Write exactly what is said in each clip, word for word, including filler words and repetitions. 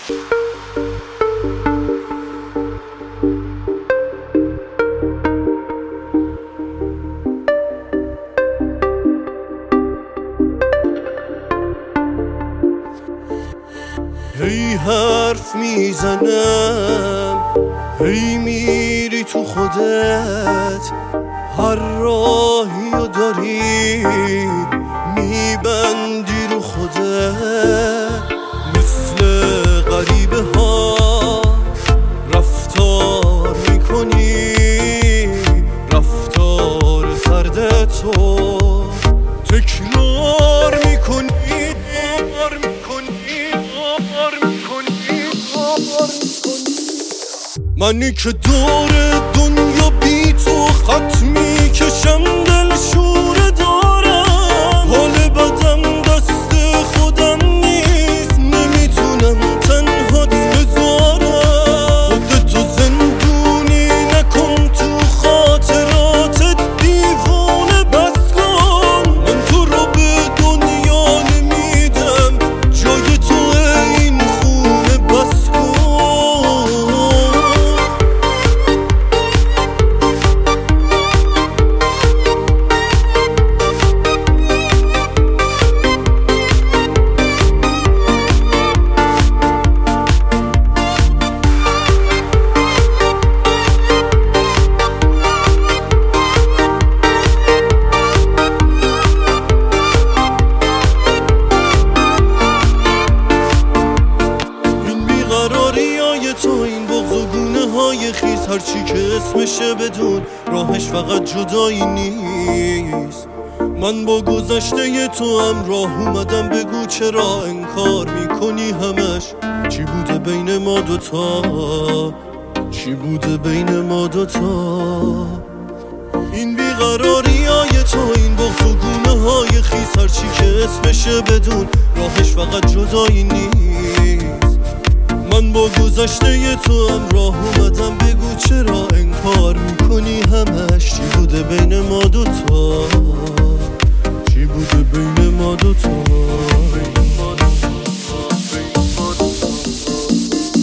هی حرف میزنم، هی میری تو خودت، هر راهی رو داری میبندی رو خودت. مثل غریبه ها رفتار میکنی، رفتار سرد تو تکرار میکنی، منی که دور دنیا بی تو خط میکشم، دل شوره دارم، حال بدم دست خودم نیست، نمیتونم تنهات بذارم. خودتو زندونی نکن تو خاطرات دیوونه، بس کن من تو رو به دنیا نمیدم، جای تو این خونه، بس کن. تو این بغض و گونه های خیز، هرچی که اسمشه بدون راهش فقط جدایی نیست. من با گذشته تو هم راه اومدم، بگو چرا انکار میکنی همش؟ چی بوده بین ما دوتا؟ چی بوده بین ما دوتا؟ این بیقراری های تو، این بغض و گونه های خیز، هرچی که اسمشه بدون راهش فقط جدایی نیست. من با گذشته تو هم راه اومدم، بگو چرا انکار میکنی همش؟ چی بوده بین ما دوتا؟ چی بوده بین ما دوتا؟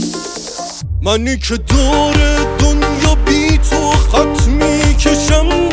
منی که دور دنیا بی تو خط میکشم،